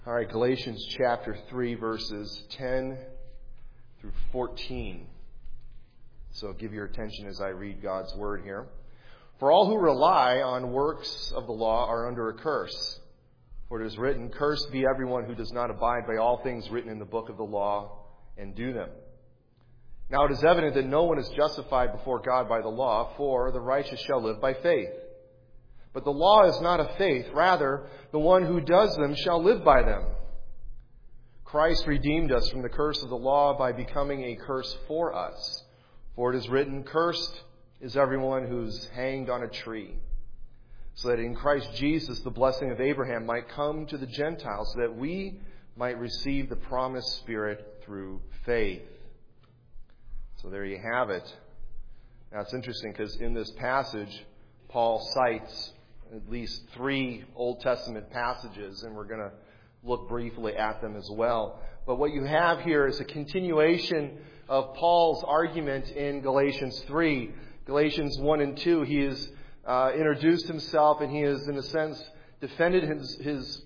All right, Galatians chapter 3, verses 10 through 14. So give your attention as I read God's word here. For all who rely on works of the law are under a curse. For it is written, "Cursed be everyone who does not abide by all things written in the book of the law and do them." Now it is evident that no one is justified before God by the law, for the righteous shall live by faith. But the law is not of faith. Rather, the one who does them shall live by them. Christ redeemed us from the curse of the law by becoming a curse for us. For it is written, "Cursed is everyone who's hanged on a tree," so that in Christ Jesus the blessing of Abraham might come to the Gentiles, so that we might receive the promised Spirit through faith. So there you have it. Now it's interesting because in this passage, Paul cites at least 3 Old Testament passages, and we're going to look briefly at them as well. But what you have here is a continuation of Paul's argument in Galatians 3. Galatians 1 and 2, he has introduced himself, and he has, in a sense, defended his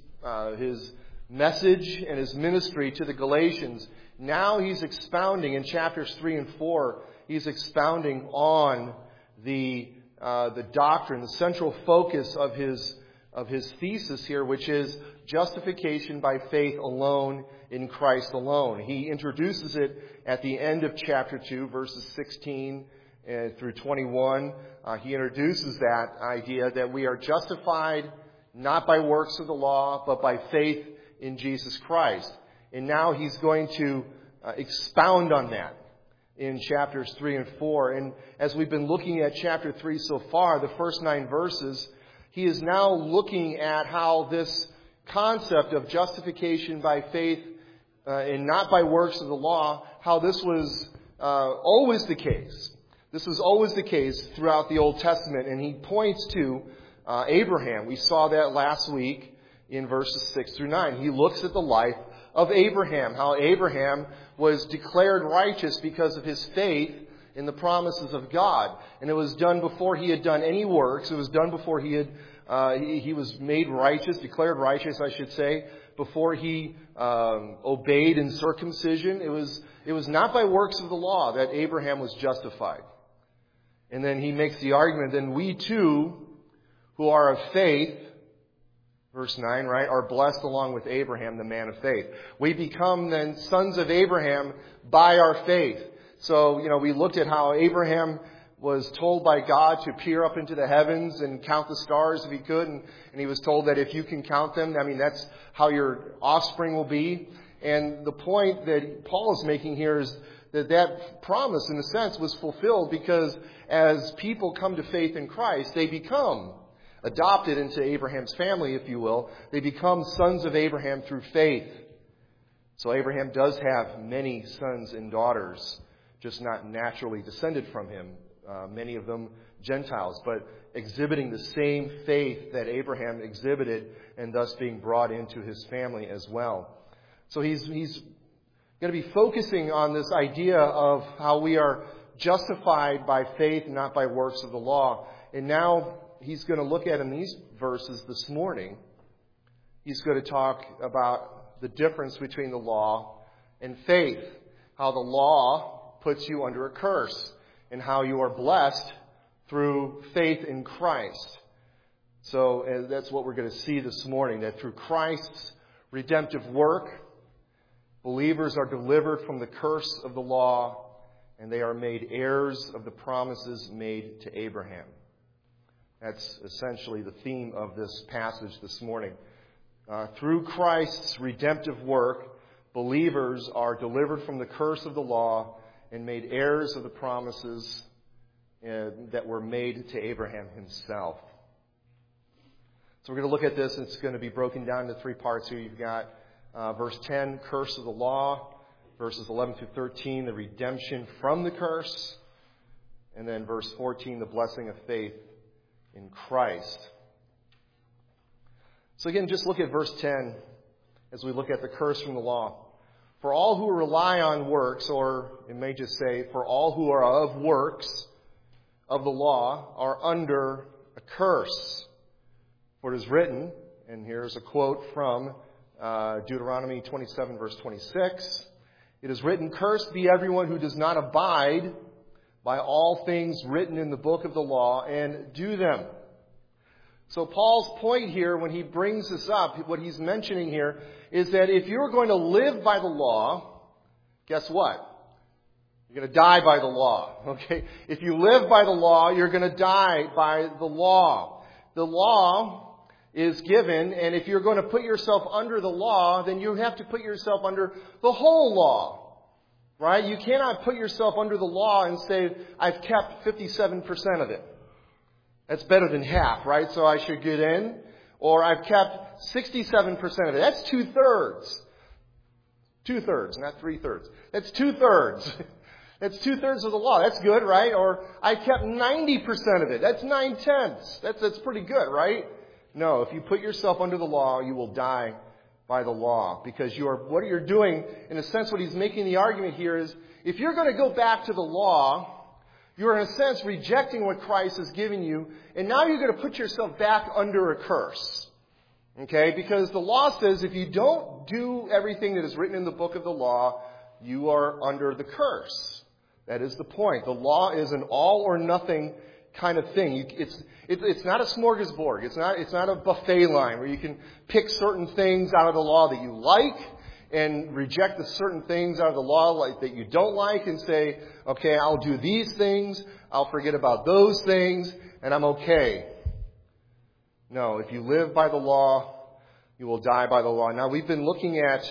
message and his ministry to the Galatians. Now he's expounding in chapters 3 and 4, he's expounding on the doctrine, the central focus of his thesis here, which is justification by faith alone in Christ alone. He introduces it at the end of chapter 2, verses 16 through 21. He introduces that idea that we are justified not by works of the law, but by faith in Jesus Christ. And now he's going to expound on that in chapters 3 and 4. And as we've been looking at chapter 3 so far, the first 9 verses, he is now looking at how this concept of justification by faith and not by works of the law, how this was always the case. This was always the case throughout the Old Testament. And he points to Abraham. We saw that last week in verses 6 through 9. He looks at the life of Abraham, how Abraham was declared righteous because of his faith in the promises of God. And it was done before he had done any works. It was done before he was made righteous, declared righteous, I should say, before he obeyed in circumcision. It was not by works of the law that Abraham was justified. And then he makes the argument, then we too, who are of faith, verse 9, right, are blessed along with Abraham, the man of faith. We become then sons of Abraham by our faith. So, we looked at how Abraham was told by God to peer up into the heavens and count the stars if he could. And he was told that if you can count them, that's how your offspring will be. And the point that Paul is making here is that promise, in a sense, was fulfilled because as people come to faith in Christ, they become adopted into Abraham's family, if you will. They become sons of Abraham through faith. So Abraham does have many sons and daughters, just not naturally descended from him. Many of them Gentiles, but exhibiting the same faith that Abraham exhibited and thus being brought into his family as well. So he's going to be focusing on this idea of how we are justified by faith, not by works of the law. And now he's going to look at in these verses this morning, he's going to talk about the difference between the law and faith. How the law puts you under a curse and how you are blessed through faith in Christ. So that's what we're going to see this morning, that through Christ's redemptive work, believers are delivered from the curse of the law and they are made heirs of the promises made to Abraham. That's essentially the theme of this passage this morning. Through Christ's redemptive work, believers are delivered from the curse of the law and made heirs of the promises that were made to Abraham himself. So we're going to look at this. It's going to be broken down into 3 parts here. You've got verse 10, curse of the law. Verses 11 through 13, the redemption from the curse. And then verse 14, the blessing of faith in Christ. So again, just look at verse 10 as we look at the curse from the law. For all who rely on works, or it may just say, for all who are of works of the law are under a curse. For it is written, and here's a quote from Deuteronomy 27, verse 26. It is written, "Cursed be everyone who does not abide by all things written in the book of the law and do them." So Paul's point here, when he brings this up, what he's mentioning here, is that if you're going to live by the law, guess what? You're going to die by the law. Okay? If you live by the law, you're going to die by the law. The law is given, and if you're going to put yourself under the law, then you have to put yourself under the whole law. Right? You cannot put yourself under the law and say, I've kept 57% of it. That's better than half, right? So I should get in. Or I've kept 67% of it. That's 2/3. 2/3, not 3/3. That's 2/3. That's 2/3 of the law. That's good, right? Or I kept 90% of it. That's 9/10. That's pretty good, right? No, if you put yourself under the law, you will die by the law. Because what you're doing, in a sense, what he's making the argument here is, if you're going to go back to the law, you're in a sense rejecting what Christ has given you, and now you're going to put yourself back under a curse. Okay? Because the law says if you don't do everything that is written in the book of the law, you are under the curse. That is the point. The law is an all or nothing kind of thing. It's not a smorgasbord. It's not a buffet line where you can pick certain things out of the law that you like and reject the certain things out of the law that you don't like and say, okay, I'll do these things, I'll forget about those things, and I'm okay. No, if you live by the law, you will die by the law. Now, we've been looking at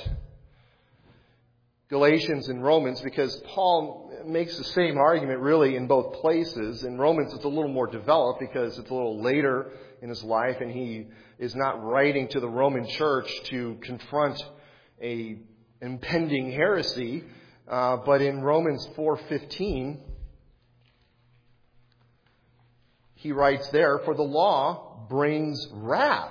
Galatians and Romans because Paul makes the same argument really in both places. In Romans, it's a little more developed because it's a little later in his life, and he is not writing to the Roman church to confront a impending heresy. But in Romans 4:15, he writes there, "For the law brings wrath.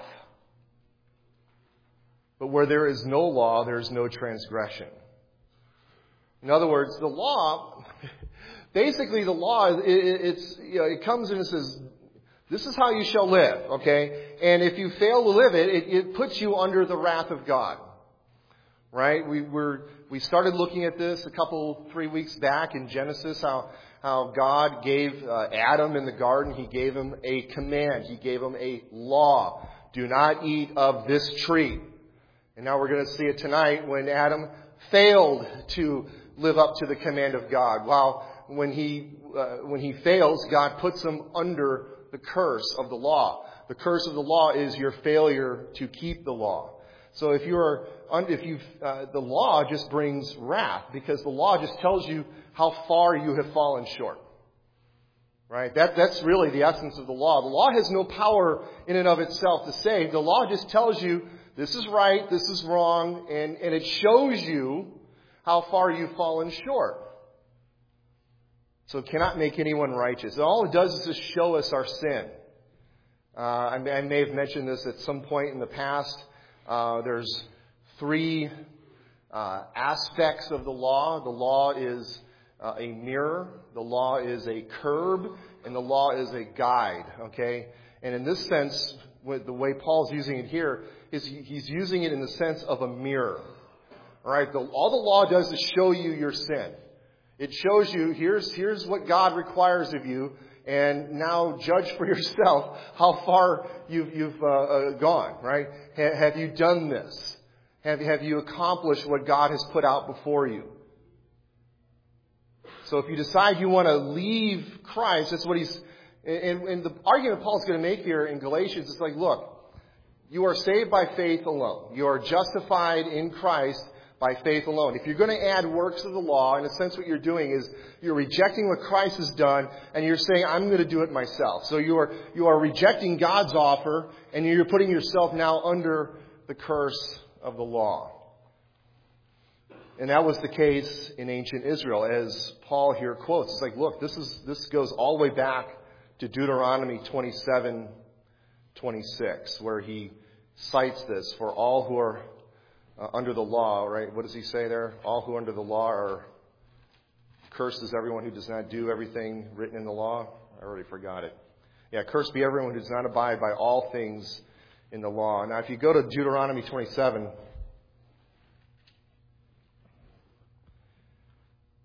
But where there is no law, there is no transgression." In other words, the law, basically the law, it comes in and says, this is how you shall live, okay? And if you fail to live it puts you under the wrath of God. Right? We started looking at this 3 weeks back in Genesis, how God gave Adam in the garden, he gave him a command. He gave him a law. Do not eat of this tree. And now we're going to see it tonight when Adam failed to live up to the command of God. While when he fails, God puts him under the curse of the law. The curse of the law is your failure to keep the law. So the law just brings wrath, because the law just tells you how far you have fallen short. Right? That's really the essence of the law. The law has no power in and of itself to save. The law just tells you this is right, this is wrong, and it shows you how far you've fallen short. So it cannot make anyone righteous. All it does is just show us our sin. I may have mentioned this at some point in the past. There's 3 aspects of the law. The law is a mirror, the law is a curb, and the law is a guide. Okay? And in this sense, with the way Paul's using it here, is he's using it in the sense of a mirror. All right? All the law does is show you your sin. It shows you, here's what God requires of you, and now judge for yourself how far you've gone, right? Have you done this? Have you accomplished what God has put out before you? So if you decide you want to leave Christ, that's what he's... And the argument Paul's going to make here in Galatians is like, look, you are saved by faith alone. You are justified in Christ by faith alone. If you're going to add works of the law, in a sense what you're doing is you're rejecting what Christ has done, and you're saying, I'm going to do it myself. So you are rejecting God's offer, and you're putting yourself now under the curse of the law. And that was the case in ancient Israel, as Paul here quotes. It's like, look, this goes all the way back to Deuteronomy 27:26, where he cites this for all who are under the law, right? What does he say there? All who are under the law are cursed is everyone who does not do everything written in the law. I already forgot it. Yeah, cursed be everyone who does not abide by all things in the law. Now, if you go to Deuteronomy 27,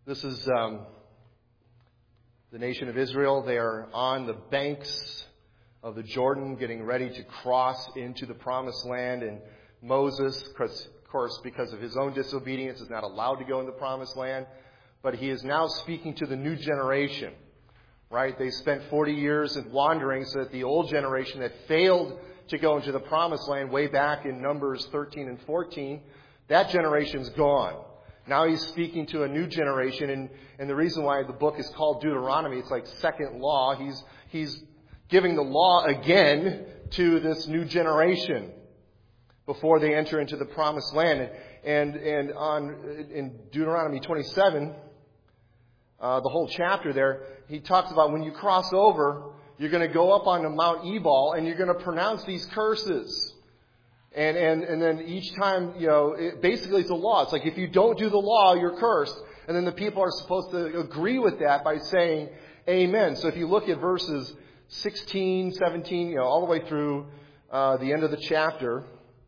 This is the nation of Israel. They are on the banks of the Jordan getting ready to cross into the promised land. And Moses, of course, because of his own disobedience, is not allowed to go in the promised land. But he is now speaking to the new generation. Right? They spent 40 years in wandering so that the old generation that failed to go into the promised land way back in Numbers 13 and 14, that generation's gone. Now he's speaking to a new generation, and the reason why the book is called Deuteronomy, it's like second law. He's giving the law again to this new generation before they enter into the promised land. And in Deuteronomy 27, the whole chapter there, he talks about when you cross over, you're going to go up onto Mount Ebal and you're going to pronounce these curses. And then each time, basically it's a law. It's like if you don't do the law, you're cursed. And then the people are supposed to agree with that by saying amen. So if you look at verses 16, 17, all the way through the end of the chapter,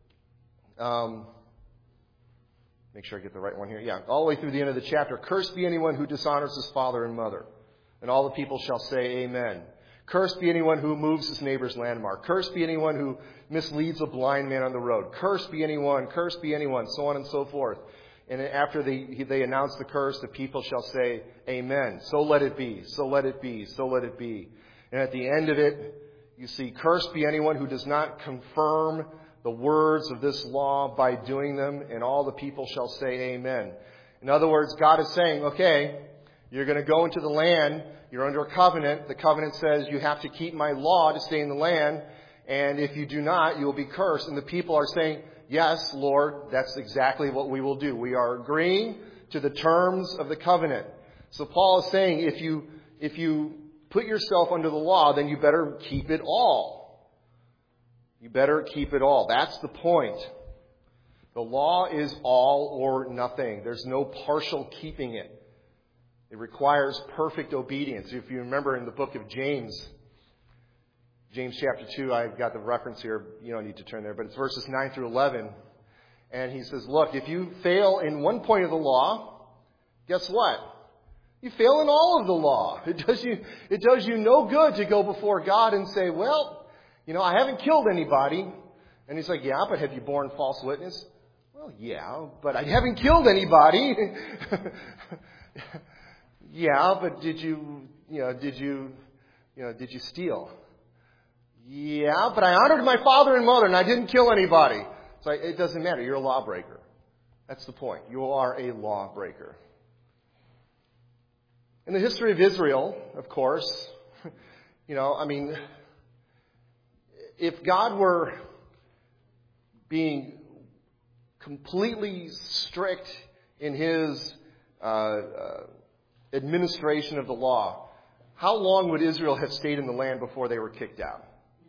make sure I get the right one here. Yeah, all the way through the end of the chapter. Cursed be anyone who dishonors his father and mother. And all the people shall say amen. Cursed be anyone who moves his neighbor's landmark. Cursed be anyone who misleads a blind man on the road. Cursed be anyone, so on and so forth. And after they announce the curse, the people shall say amen. So let it be, so let it be, so let it be. And at the end of it, you see, cursed be anyone who does not confirm the words of this law by doing them, and all the people shall say amen. In other words, God is saying, okay, you're going to go into the land, you're under a covenant. The covenant says you have to keep my law to stay in the land, and if you do not, you will be cursed. And the people are saying, yes, Lord, that's exactly what we will do. We are agreeing to the terms of the covenant. So Paul is saying, if you put yourself under the law, then you better keep it all. You better keep it all. That's the point. The law is all or nothing. There's no partial keeping it. It requires perfect obedience. If you remember in the book of James chapter 2, I've got the reference here. You don't need to turn there, but it's verses 9 through 11. And he says, look, if you fail in one point of the law, guess what? You fail in all of the law. It does you no good to go before God and say, well, I haven't killed anybody. And he's like, yeah, but have you borne false witness? Well, yeah, but I haven't killed anybody. Yeah, but did you steal? Yeah, but I honored my father and mother and I didn't kill anybody. So it doesn't matter. You're a lawbreaker. That's the point. You are a lawbreaker. In the history of Israel, of course, if God were being completely strict in his administration of the law, how long would Israel have stayed in the land before they were kicked out?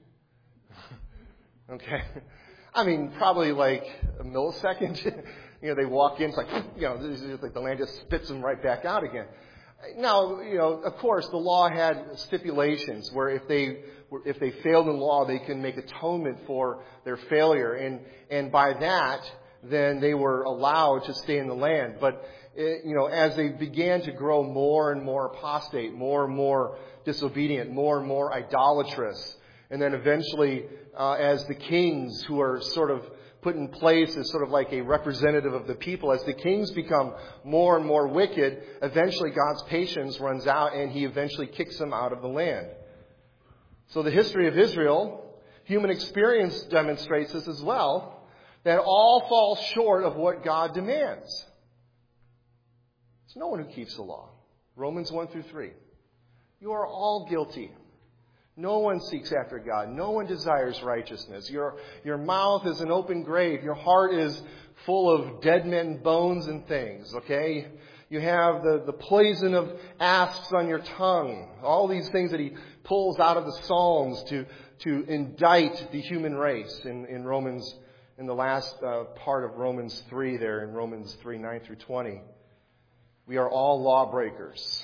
Okay. Probably like a millisecond. They walk in, it's like, it's like the land just spits them right back out again. Now, of course, the law had stipulations where if they failed in law, they can make atonement for their failure. And by that, then they were allowed to stay in the land. But, as they began to grow more and more apostate, more and more disobedient, more and more idolatrous, and then eventually, as the kings who are sort of put in place as sort of like a representative of the people, as the kings become more and more wicked, eventually God's patience runs out and he eventually kicks them out of the land. So the history of Israel, human experience demonstrates this as well, that all fall short of what God demands. It's no one who keeps the law. Romans 1 through 3. You are all guilty. No one seeks after God. No one desires righteousness. Your mouth is an open grave. Your heart is full of dead men, bones, and things. Okay? You have the poison of asps on your tongue. All these things that he pulls out of the Psalms to indict the human race in Romans, in the last part of Romans 3 there, in Romans 3, 9 through 20. We are all lawbreakers.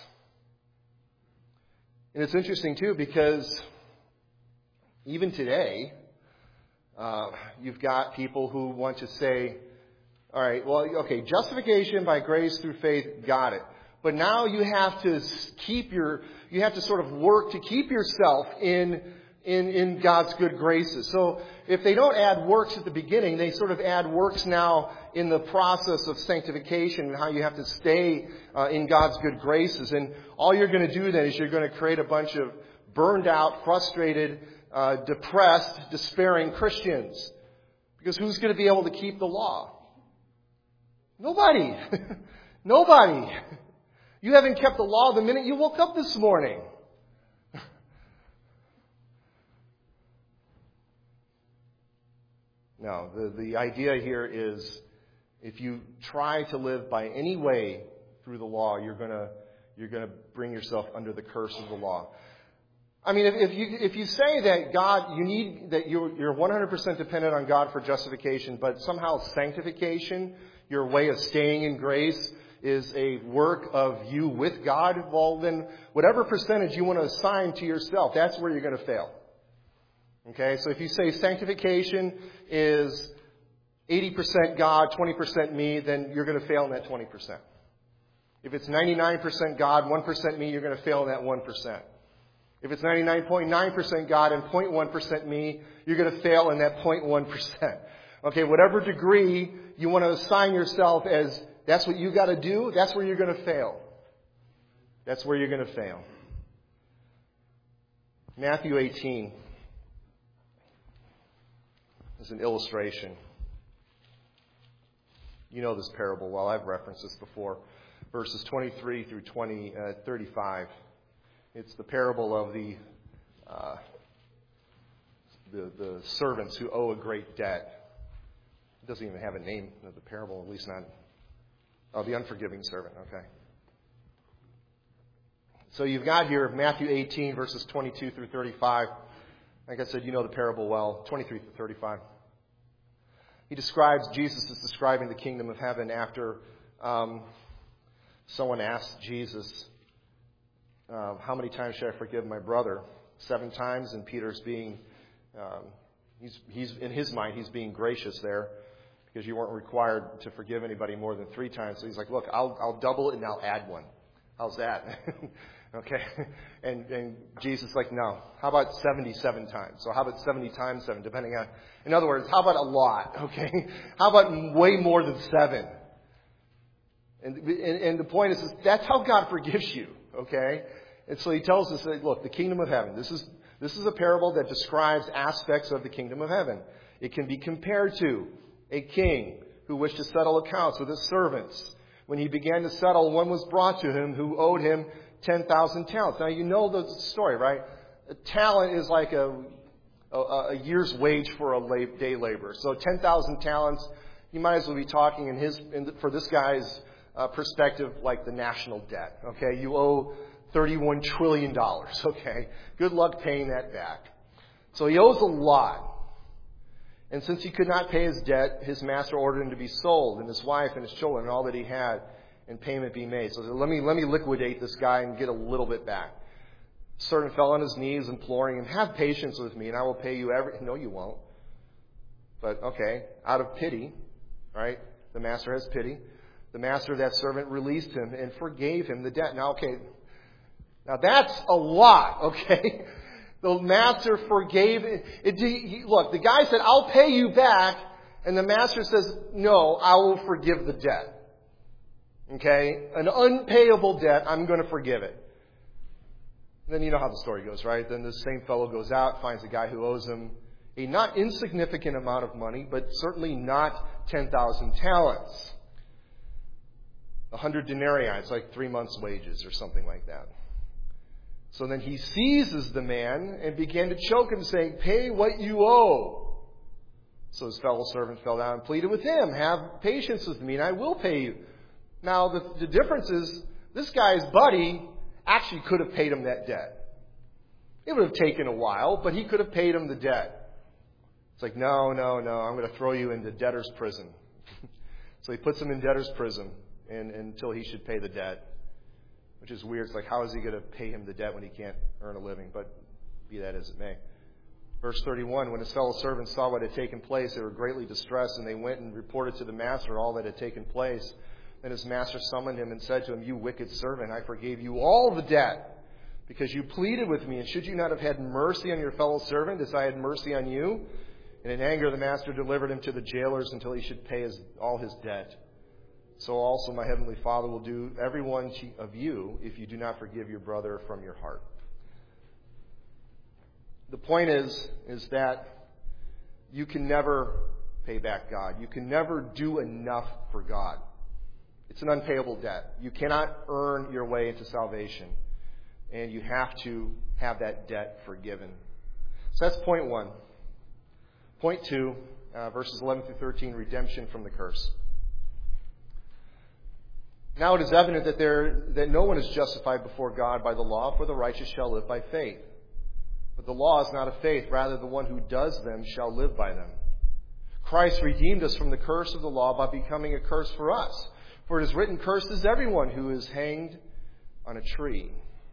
And it's interesting, too, because even today, you've got people who want to say, all right, well, okay, justification by grace through faith, got it. But now you have to sort of work to keep yourself in God's good graces. So if they don't add works at the beginning, they sort of add works now in the process of sanctification and how you have to stay in God's good graces. And all you're going to do then is you're going to create a bunch of burned out, frustrated, depressed, despairing Christians. Because who's going to be able to keep the law? Nobody. Nobody. You haven't kept the law the minute you woke up this morning. No, the idea here is if you try to live by any way through the law, you're gonna bring yourself under the curse of the law. I mean, if you say that you're 100% dependent on God for justification, but somehow sanctification, your way of staying in grace, is a work of you with God, well then whatever percentage you want to assign to yourself, that's where you're going to fail. Okay, so if you say sanctification is 80% God, 20% me, then you're going to fail in that 20%. If it's 99% God, 1% me, you're going to fail in that 1%. If it's 99.9% God and 0.1% me, you're going to fail in that 0.1%. Okay, whatever degree you want to assign yourself as that's what you got to do, that's where you're going to fail. That's where you're going to fail. Matthew 18 is an illustration. You know this parable well. I've referenced this before. Verses 23 through 35. It's the parable of the servants who owe a great debt. It doesn't even have a name of the parable, at least not. Oh, the unforgiving servant. Okay. So you've got here Matthew 18, verses 22 through 35. Like I said, you know the parable well. 23 through 35. Jesus is describing the kingdom of heaven after someone asked Jesus, how many times should I forgive my brother? 7 times, and Peter's being, he's in his mind, he's being gracious there because you weren't required to forgive anybody more than 3 times. So he's like, look, I'll double it and I'll add 1. How's that? Okay. And Jesus is like, no. How about 77 times? So how about 70 times 7, depending on, in other words, how about a lot? Okay. How about way more than 7? And the point is, that's how God forgives you. Okay. And so he tells us that, look, the kingdom of heaven, this is a parable that describes aspects of the kingdom of heaven. It can be compared to a king who wished to settle accounts with his servants. When he began to settle, one was brought to him who owed him 10,000 talents. Now, you know the story, right? A talent is like a year's wage for a day laborer. So 10,000 talents, you might as well be talking for this guy's perspective, like the national debt. Okay, you owe $31 trillion. Okay, good luck paying that back. So he owes a lot. And since he could not pay his debt, his master ordered him to be sold, and his wife and his children and all that he had, and payment be made. So let me liquidate this guy and get a little bit back. The servant fell on his knees, imploring him, have patience with me, and I will pay you everything. No, you won't. But okay, out of pity, right? The master has pity. The master of that servant released him and forgave him the debt. Now that's a lot, okay? The master forgave it. Look, the guy said, I'll pay you back. And the master says, no, I will forgive the debt. Okay? An unpayable debt, I'm going to forgive it. Then you know how the story goes, right? Then this same fellow goes out, finds a guy who owes him a not insignificant amount of money, but certainly not 10,000 talents. 100 denarii, it's like 3 months' wages or something like that. So then he seizes the man and began to choke him, saying, pay what you owe. So his fellow servant fell down and pleaded with him, have patience with me and I will pay you. Now the difference is, this guy's buddy actually could have paid him that debt. It would have taken a while, but he could have paid him the debt. It's like, no, I'm going to throw you into debtor's prison. So he puts him in debtor's prison until he should pay the debt. Which is weird. It's like, how is he going to pay him the debt when he can't earn a living? But be that as it may. Verse 31, when his fellow servants saw what had taken place, they were greatly distressed, and they went and reported to the master all that had taken place. Then his master summoned him and said to him, "You wicked servant, I forgave you all the debt because you pleaded with me. And should you not have had mercy on your fellow servant as I had mercy on you?" And in anger, the master delivered him to the jailers until he should pay all his debt. So also my heavenly Father will do every one of you if you do not forgive your brother from your heart. The point is that you can never pay back God. You can never do enough for God. It's an unpayable debt. You cannot earn your way into salvation. And you have to have that debt forgiven. So that's point 1. Point 2, verses 11 through 13, redemption from the curse. Now it is evident that no one is justified before God by the law, for the righteous shall live by faith. But the law is not of faith, rather the one who does them shall live by them. Christ redeemed us from the curse of the law by becoming a curse for us. For it is written, "Cursed is everyone who is hanged on a tree."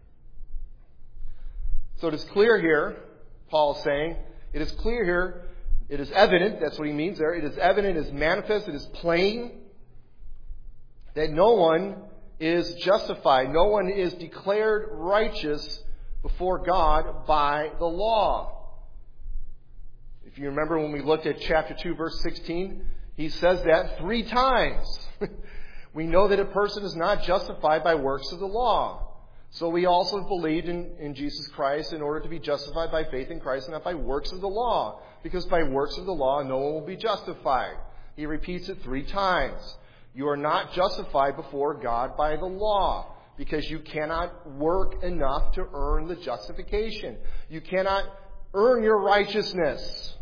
So it is clear here, Paul is saying, it is clear here, it is evident, that's what he means there, it is evident, it is manifest, it is plain, that no one is justified, no one is declared righteous before God by the law. If you remember when we looked at chapter 2, verse 16, he says that 3 times. We know that a person is not justified by works of the law. So we also believed in Jesus Christ in order to be justified by faith in Christ and not by works of the law. Because by works of the law, no one will be justified. He repeats it 3 times. You are not justified before God by the law because you cannot work enough to earn the justification. You cannot earn your righteousness.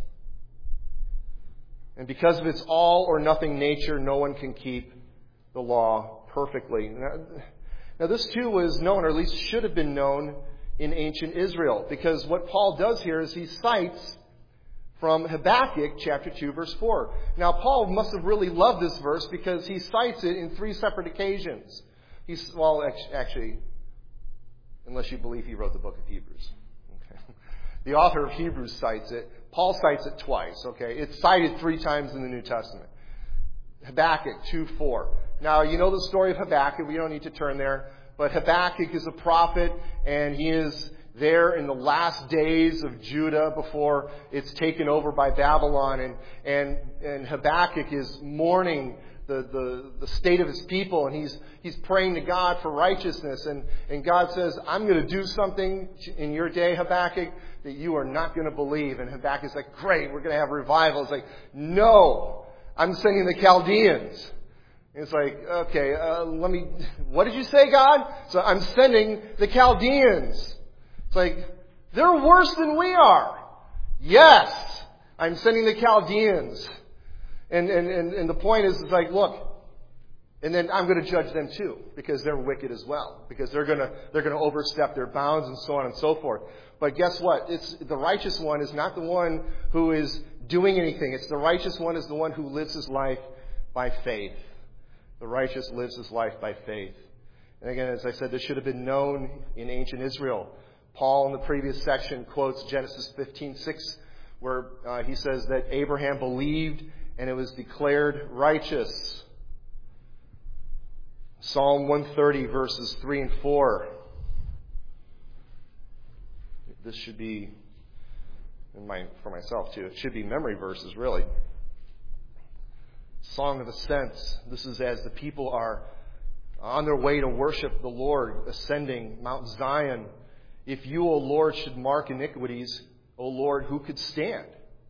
And because of its all or nothing nature, no one can keep the law perfectly. Now this too was known, or at least should have been known in ancient Israel, because what Paul does here is he cites from Habakkuk chapter 2, verse 4. Now Paul must have really loved this verse because he cites it in 3 separate occasions. Actually, unless you believe he wrote the book of Hebrews. Okay. The author of Hebrews cites it. Paul cites it twice. Okay, it's cited 3 times in the New Testament. Habakkuk 2:4. Now, you know the story of Habakkuk. We don't need to turn there. But Habakkuk is a prophet, and he is there in the last days of Judah before it's taken over by Babylon. And Habakkuk is mourning the state of his people, and he's praying to God for righteousness. And God says, "I'm going to do something in your day, Habakkuk, that you are not going to believe." And Habakkuk's like, "Great, we're going to have revival." It's like, "No, I'm sending the Chaldeans." And it's like, okay, what did you say, God? So I'm sending the Chaldeans. It's like, they're worse than we are. Yes, I'm sending the Chaldeans. And the point is, it's like, look, and then I'm going to judge them too, because they're wicked as well, because they're going to overstep their bounds and so on and so forth. But guess what? It's the righteous one is not the one who is doing anything. It's the righteous one is the one who lives his life by faith. The righteous lives his life by faith. And again, as I said, this should have been known in ancient Israel. Paul, in the previous section, quotes Genesis 15:6, where he says that Abraham believed and it was declared righteous. Psalm 130, verses 3 and 4. This should be, for myself too, it should be memory verses, really. Song of Ascents. This is as the people are on their way to worship the Lord, ascending Mount Zion. If you, O Lord, should mark iniquities, O Lord, who could stand?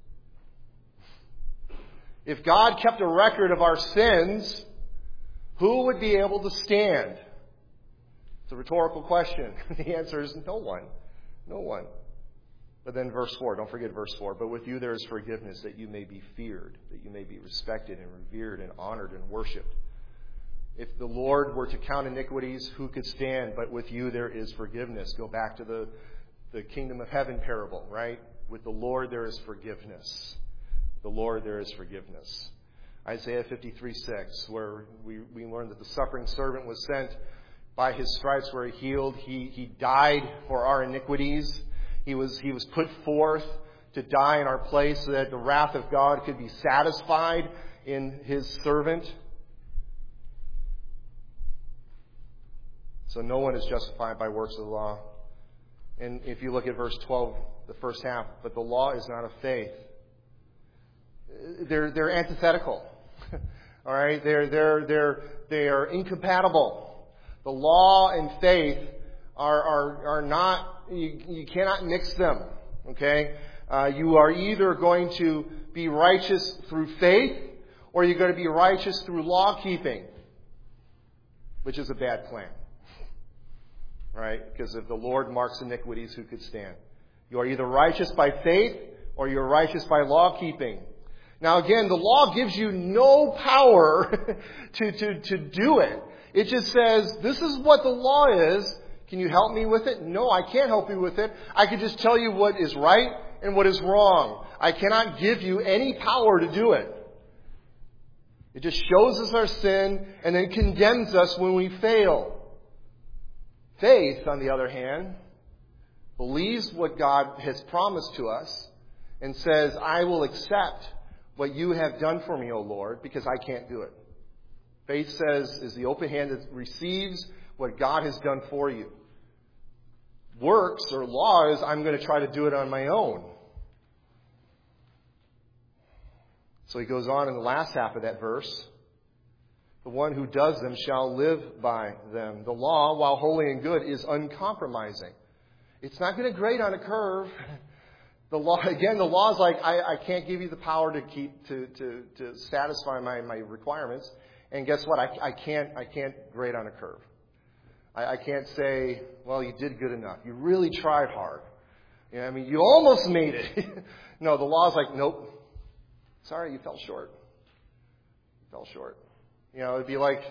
If God kept a record of our sins, who would be able to stand? It's a rhetorical question. The answer is no one. No one. But then verse 4, don't forget verse 4. But with you there is forgiveness, that you may be feared, that you may be respected and revered and honored and worshipped. If the Lord were to count iniquities, who could stand? But with you there is forgiveness. Go back to the kingdom of heaven parable, right? With the Lord there is forgiveness. The Lord there is forgiveness. Isaiah 53:6, where we learn that the suffering servant was sent by his stripes where he healed. He died for our iniquities. He was put forth to die in our place so that the wrath of God could be satisfied in his servant. So no one is justified by works of the law. And if you look at verse 12, the first half, but the law is not of faith. They're antithetical. All right? They are incompatible. The law and faith are not, you cannot mix them. Okay? You are either going to be righteous through faith, or you're going to be righteous through law keeping, which is a bad plan. Right? Because if the Lord marks iniquities, who could stand? You are either righteous by faith, or you're righteous by law keeping. Now again, the law gives you no power to do it. It just says, this is what the law is. Can you help me with it? No, I can't help you with it. I can just tell you what is right and what is wrong. I cannot give you any power to do it. It just shows us our sin and then condemns us when we fail. Faith, on the other hand, believes what God has promised to us and says, I will accept what you have done for me, O Lord, because I can't do it. Faith says, is the open hand that receives what God has done for you. Works or law is, I'm going to try to do it on my own. So he goes on in the last half of that verse. The one who does them shall live by them. The law, while holy and good, is uncompromising. It's not going to grade on a curve. The law is like, I can't give you the power to satisfy my requirements. And guess what? I can't grade on a curve. I can't say, well, you did good enough. You really tried hard. You almost made it. No, the law is like, nope. Sorry, you fell short. It'd be like,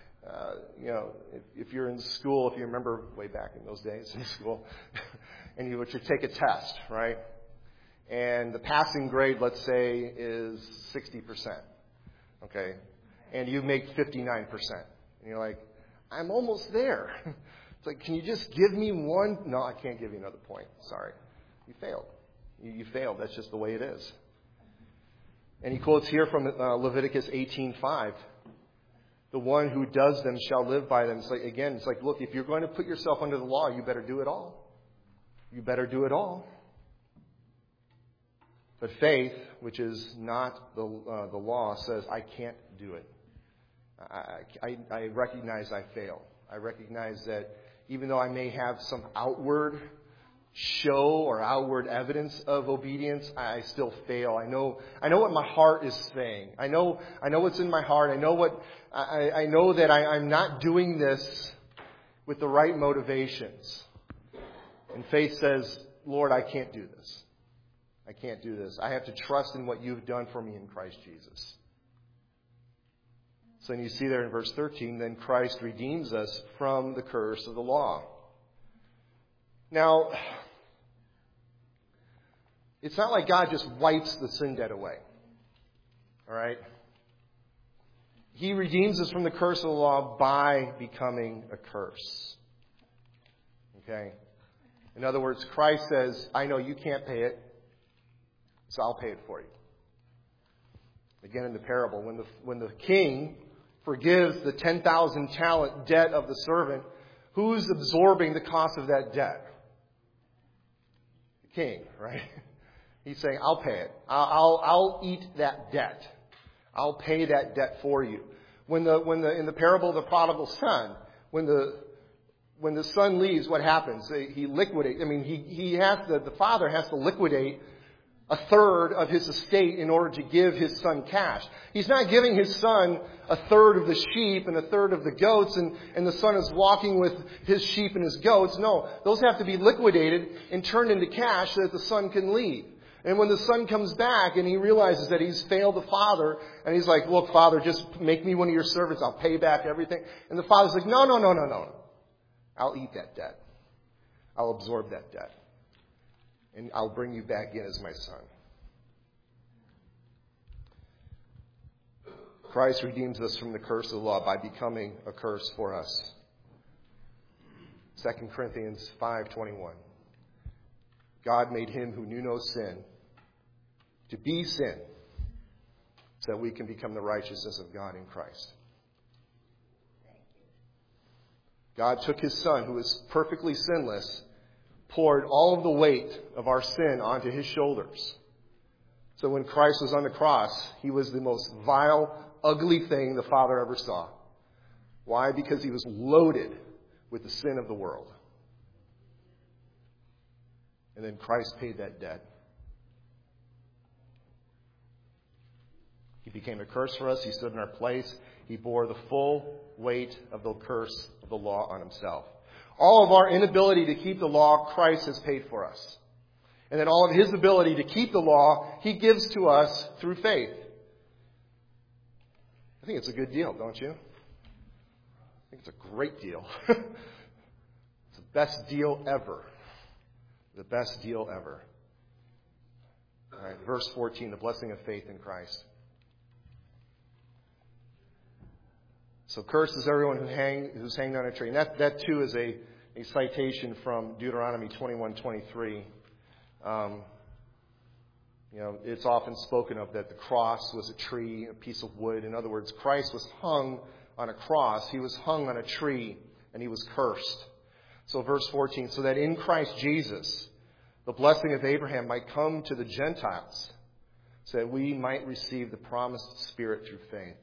if you're in school, if you remember way back in those days in school, and you were to take a test, right? And the passing grade, let's say, is 60%. Okay? And you make 59%. And you're like, I'm almost there. It's like, can you just give me one? No, I can't give you another point. Sorry. You failed. You failed. That's just the way it is. And he quotes here from Leviticus 18:5. The one who does them shall live by them. It's like, look, if you're going to put yourself under the law, you better do it all. You better do it all. But faith, which is not the law, says, I can't do it. I recognize I fail. I recognize that even though I may have some outward show or outward evidence of obedience, I still fail. I know what my heart is saying. I know what's in my heart. I know that I'm not doing this with the right motivations. And faith says, Lord, I can't do this. I can't do this. I have to trust in what you've done for me in Christ Jesus. So you see there in verse 13, then Christ redeems us from the curse of the law. Now, it's not like God just wipes the sin debt away. All right? He redeems us from the curse of the law by becoming a curse. Okay? In other words, Christ says, I know you can't pay it, so I'll pay it for you. Again, in the parable, when the king forgives the 10,000 talent debt of the servant, who's absorbing the cost of that debt? The king, right? He's saying, I'll pay it. I'll eat that debt. I'll pay that debt for you. In the parable of the prodigal son, when the son leaves, what happens? He liquidates. The father has to liquidate a third of his estate in order to give his son cash. He's not giving his son a third of the sheep and a third of the goats, and the son is walking with his sheep and his goats. No, those have to be liquidated and turned into cash so that the son can leave. And when the son comes back and he realizes that he's failed the father, and he's like, look, father, just make me one of your servants. I'll pay back everything. And the father's like, no. I'll eat that debt. I'll absorb that debt. And I'll bring you back in as my son. Christ redeems us from the curse of the law by becoming a curse for us. 2 Corinthians 5:21. God made him who knew no sin to be sin so that we can become the righteousness of God in Christ. God took His Son, who was perfectly sinless, poured all of the weight of our sin onto His shoulders. So when Christ was on the cross, He was the most vile, ugly thing the Father ever saw. Why? Because He was loaded with the sin of the world. And then Christ paid that debt. He became a curse for us. He stood in our place. He bore the full weight of the curse of the law on Himself. All of our inability to keep the law, Christ has paid for us. And then all of His ability to keep the law, He gives to us through faith. I think it's a good deal, don't you? I think it's a great deal. It's the best deal ever. The best deal ever. All right, verse 14, the blessing of faith in Christ. So cursed is everyone who's hanged on a tree. And that too is a citation from Deuteronomy 21:23. It's often spoken of that the cross was a tree, a piece of wood. In other words, Christ was hung on a cross. He was hung on a tree, and He was cursed. So verse 14, so that in Christ Jesus, the blessing of Abraham might come to the Gentiles, so that we might receive the promised Spirit through faith.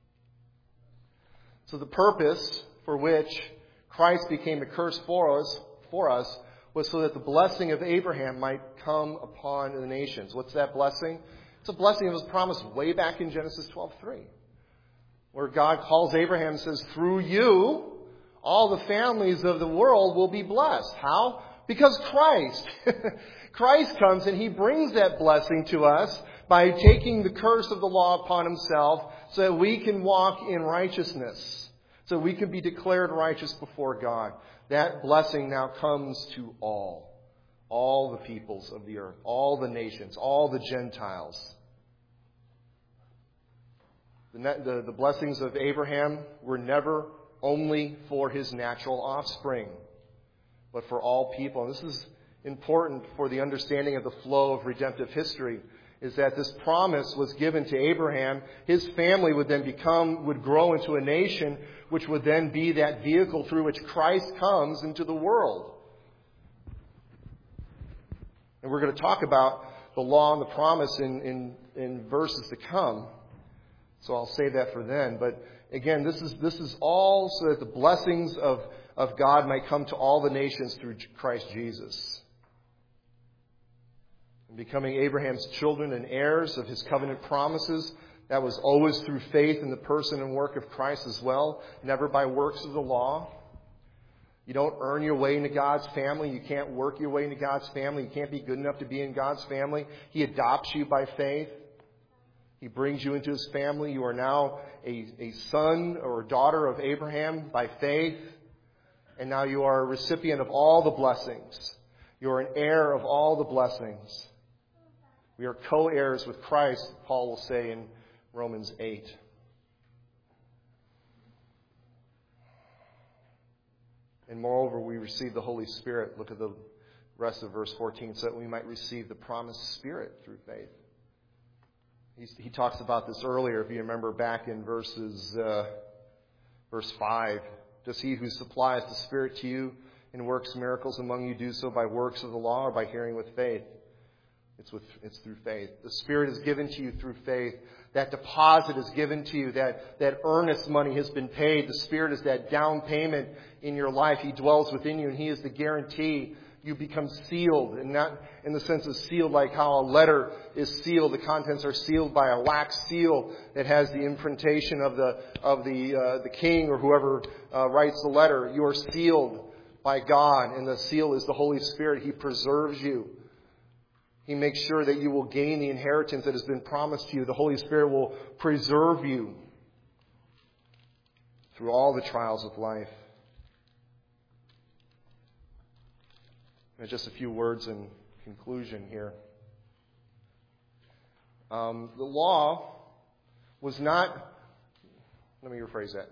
So the purpose for which Christ became a curse for us was so that the blessing of Abraham might come upon the nations. What's that blessing? It's a blessing that was promised way back in Genesis 12:3, where God calls Abraham and says, through you, all the families of the world will be blessed. How? Because Christ. Christ comes and He brings that blessing to us by taking the curse of the law upon Himself so that we can walk in righteousness, so we can be declared righteous before God. That blessing now comes to all the peoples of the earth, all the nations, all the Gentiles. The blessings of Abraham were never only for his natural offspring, but for all people. And this is important for the understanding of the flow of redemptive history, is that this promise was given to Abraham. His family would grow into a nation, which would then be that vehicle through which Christ comes into the world. And we're going to talk about the law and the promise in verses to come. So I'll save that for then. But again, this is all so that the blessings of God might come to all the nations through Christ Jesus. Becoming Abraham's children and heirs of His covenant promises, that was always through faith in the person and work of Christ as well, never by works of the law. You don't earn your way into God's family. You can't work your way into God's family. You can't be good enough to be in God's family. He adopts you by faith. He brings you into His family. You are now a son or a daughter of Abraham by faith. And now you are a recipient of all the blessings. You are an heir of all the blessings. We are co-heirs with Christ, Paul will say in Romans 8. And moreover, we receive the Holy Spirit. Look at the rest of verse 14, so that we might receive the promised Spirit through faith. He talks about this earlier, if you remember back in verse 5. Does He who supplies the Spirit to you and works miracles among you do so by works of the law or by hearing with faith? It's through faith. The Spirit is given to you through faith. That deposit is given to you. That earnest money has been paid. The Spirit is that down payment in your life. He dwells within you, and He is the guarantee. You become sealed, and not in the sense of sealed like how a letter is sealed. The contents are sealed by a wax seal that has the imprintation of the king or whoever writes the letter. You are sealed by God, and the seal is the Holy Spirit. He preserves you. He makes sure that you will gain the inheritance that has been promised to you. The Holy Spirit will preserve you through all the trials of life. And just a few words in conclusion here. The law was not... Let me rephrase that.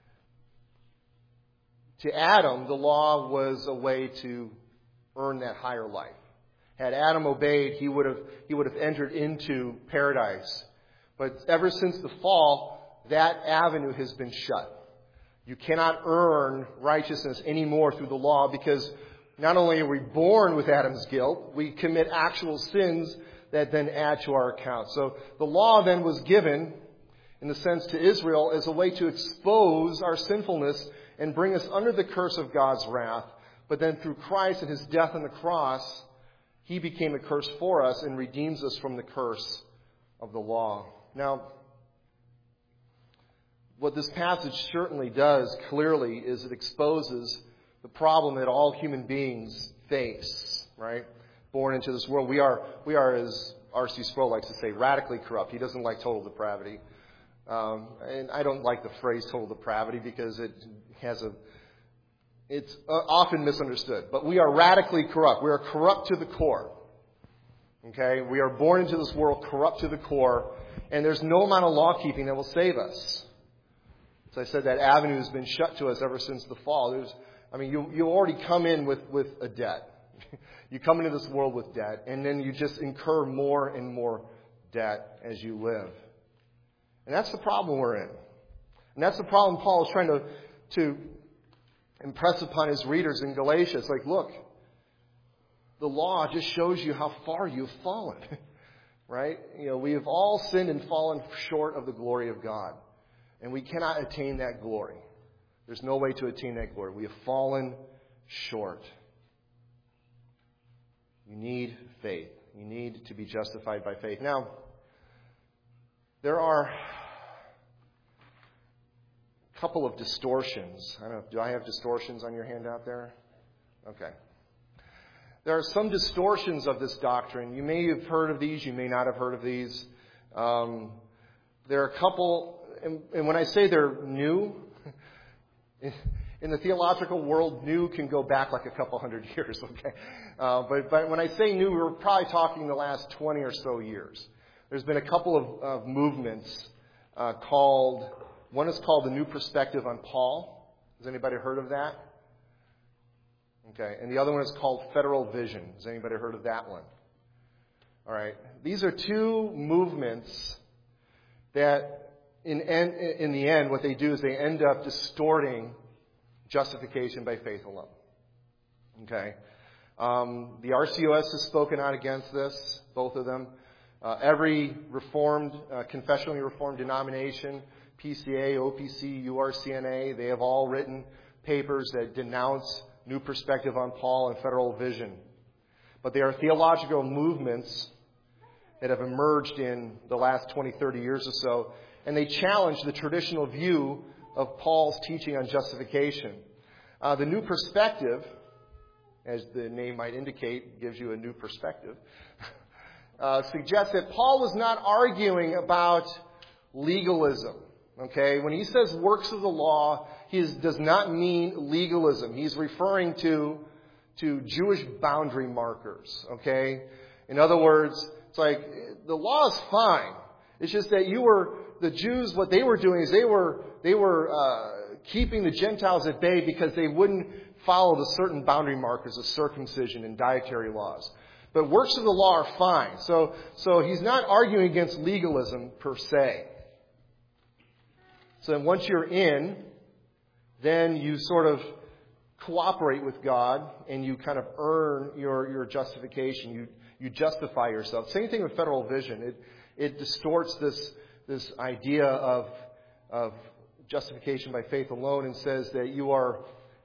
To Adam, the law was a way to earn that higher life. Had Adam obeyed, he would have entered into paradise. But ever since the fall, that avenue has been shut. You cannot earn righteousness anymore through the law, because not only are we born with Adam's guilt, we commit actual sins that then add to our account. So the law then was given, in the sense, to Israel as a way to expose our sinfulness and bring us under the curse of God's wrath. But then through Christ and His death on the cross, He became a curse for us and redeems us from the curse of the law. Now, what this passage certainly does clearly is it exposes the problem that all human beings face, right? Born into this world. We are, as R.C. Sproul likes to say, radically corrupt. He doesn't like total depravity. And I don't like the phrase total depravity because it's often misunderstood. But we are radically corrupt. We are corrupt to the core. Okay? We are born into this world corrupt to the core, and there's no amount of law keeping that will save us. As I said, that avenue has been shut to us ever since the fall. You already come in with a debt. You come into this world with debt, and then you just incur more and more debt as you live. And that's the problem we're in. And that's the problem Paul is trying to impress upon his readers in Galatia. It's like, look, the law just shows you how far you've fallen. Right? We have all sinned and fallen short of the glory of God. And we cannot attain that glory. There's no way to attain that glory. We have fallen short. You need faith. You need to be justified by faith. Now, there are a couple of distortions. I don't know, do I have distortions on your handout there? Okay. There are some distortions of this doctrine. You may have heard of these. You may not have heard of these. There are a couple, and when I say they're new, in the theological world, new can go back like a couple hundred years, okay? But when I say new, we're probably talking the last 20 or so years. There's been a couple of movements one is called the New Perspective on Paul. Has anybody heard of that? Okay. And the other one is called Federal Vision. Has anybody heard of that one? All right. These are two movements that in the end, what they do is they end up distorting justification by faith alone. Okay? The RCOS has spoken out against this, both of them. Every confessionally reformed denomination, PCA, OPC, URCNA, they have all written papers that denounce New Perspective on Paul and Federal Vision. But they are theological movements that have emerged in the last 20, 30 years or so, and they challenge the traditional view of Paul's teaching on justification. The New Perspective, as the name might indicate, gives you a new perspective, suggests that Paul was not arguing about legalism. Okay? When he says works of the law, he does not mean legalism. He's referring to Jewish boundary markers. Okay? In other words, it's like the law is fine. It's just that the Jews, what they were doing is they were keeping the Gentiles at bay because they wouldn't follow the certain boundary markers of circumcision and dietary laws. But works of the law are fine. So he's not arguing against legalism per se. So then once you're in, then you sort of cooperate with God and you kind of earn your justification. You justify yourself. Same thing with Federal Vision. It distorts this idea of justification by faith alone and says that you're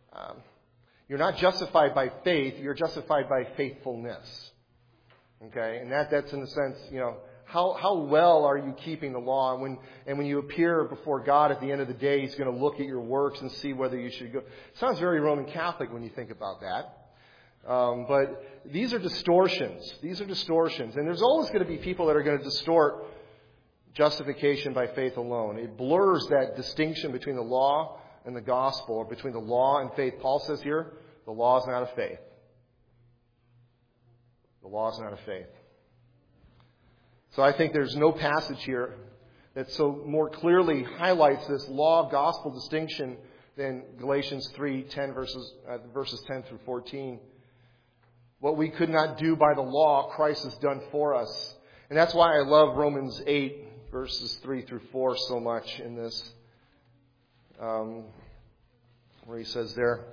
not justified by faith, you're justified by faithfulness. Okay? And that's in the sense, how well are you keeping the law? And when you appear before God at the end of the day, He's going to look at your works and see whether you should go. It sounds very Roman Catholic when you think about that. But these are distortions. And there's always going to be people that are going to distort justification by faith alone. It blurs that distinction between the law and the gospel, or between the law and faith. Paul says here, the law is not of faith. The law is not of faith. So I think there's no passage here that so more clearly highlights this law-gospel distinction than Galatians 3:10 verses 10 through 14. What we could not do by the law, Christ has done for us. And that's why I love Romans 8, verses 3 through 4 so much in this. where he says there,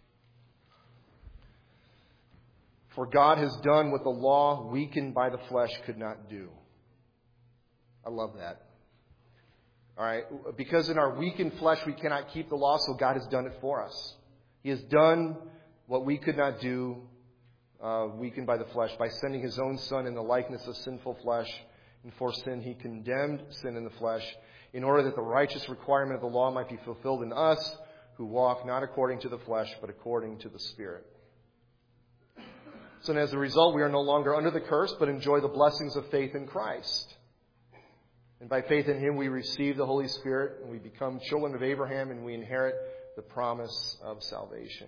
"For God has done what the law, weakened by the flesh, could not do." I love that. All right? Because in our weakened flesh we cannot keep the law, so God has done it for us. He has done what we could not do, weakened by the flesh, by sending His own Son in the likeness of sinful flesh. And for sin, He condemned sin in the flesh, in order that the righteous requirement of the law might be fulfilled in us, who walk not according to the flesh, but according to the Spirit. So as a result, we are no longer under the curse, but enjoy the blessings of faith in Christ. And by faith in Him, we receive the Holy Spirit, and we become children of Abraham, and we inherit the promise of salvation.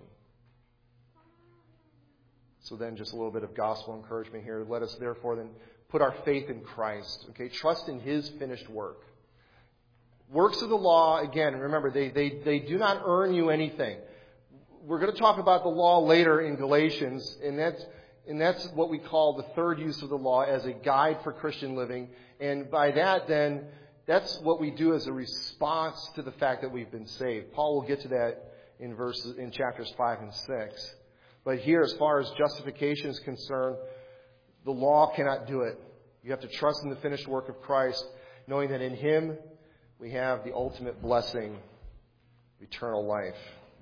So then, just a little bit of gospel encouragement here. Let us therefore then put our faith in Christ. Okay, trust in His finished work. Works of the law, again, remember, they do not earn you anything. We're going to talk about the law later in Galatians, and that's what we call the third use of the law as a guide for Christian living. And by that, then, that's what we do as a response to the fact that we've been saved. Paul will get to that in chapters 5 and 6. But here, as far as justification is concerned, the law cannot do it. You have to trust in the finished work of Christ, knowing that in Him we have the ultimate blessing, eternal life.